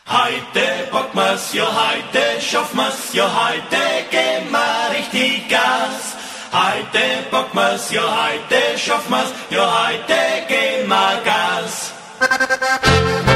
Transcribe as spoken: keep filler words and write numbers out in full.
Heute bocken wir's, ja heute schaffen wir's, ja heute geben wir richtig Gas. Heute bocken wir's, ja heute schaffen wir's, ja heute geben wir Gas.